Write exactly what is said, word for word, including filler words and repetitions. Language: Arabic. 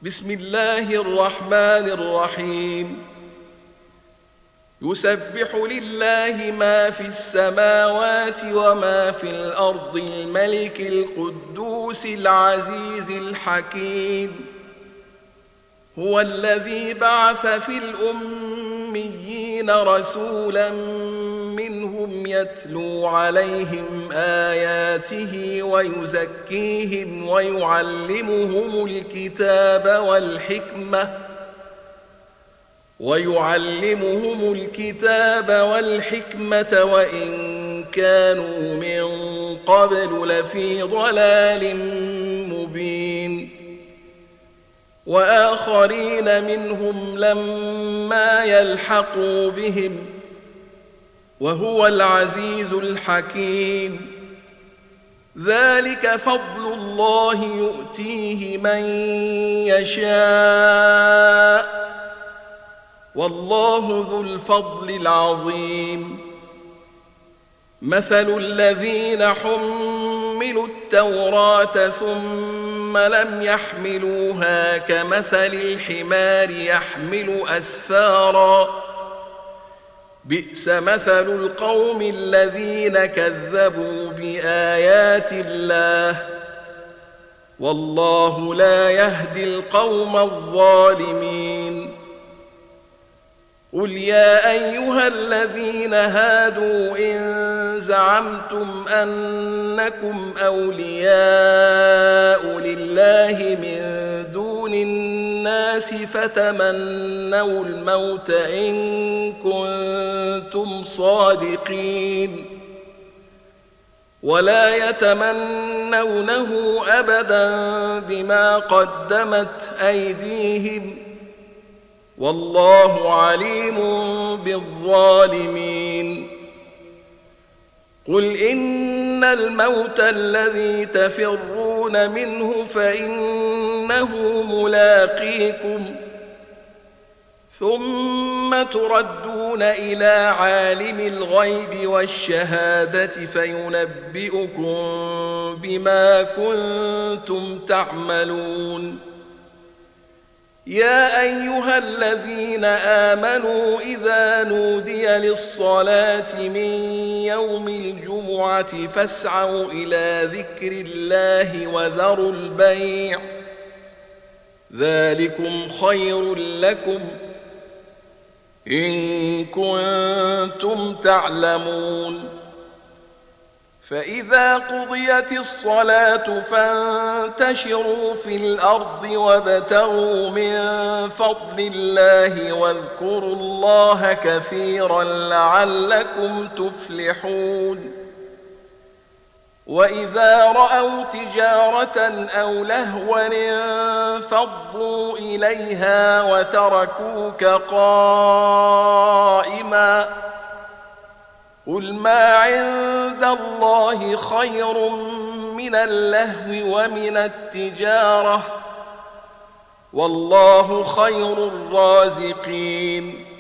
بسم الله الرحمن الرحيم يسبح لله ما في السماوات وما في الأرض الملك القدوس العزيز الحكيم هو الذي بعث في الأميين رسولا منهم يتلو عليهم آياته ويزكيهم ويعلمهم الكتاب والحكمة ويعلمهم الكتاب والحكمة وإن كانوا من قبل لفي ضلال مبين وآخرين منهم لما يلحقوا بهم وهو العزيز الحكيم ذلك فضل الله يؤتيه من يشاء والله ذو الفضل العظيم مثل الذين حملوا التوراة ثم لم يحملوها كمثل الحمار يحمل أسفارا بئس مثل القوم الذين كذبوا بآيات الله والله لا يهدي القوم الظالمين قل يا أيها الذين هادوا إن زعمتم أنكم أولياء لله من دون الناس فتمنوا الموت إن كنتم صادقين ولا يتمنونه أبدا بما قدمت أيديهم والله عليم بالظالمين قل إن الموت الذي تفرون منه فإنه ملاقيكم ثم تردون إلى عالم الغيب والشهادة فينبئكم بما كنتم تعملون يا أيها الذين آمنوا إذا نودي للصلاة من يوم الجمعة فاسعوا إلى ذكر الله وذروا البيع ذلكم خير لكم إن كنتم تعلمون فإذا قضيت الصلاة فانتشروا في الأرض وابتغوا من فضل الله واذكروا الله كثيرا لعلكم تفلحون وإذا رأوا تجارة أو لهوا انفضوا إليها وتركوك قائما قل ما عند الله خير من اللهو ومن التجارة والله خير الرازقين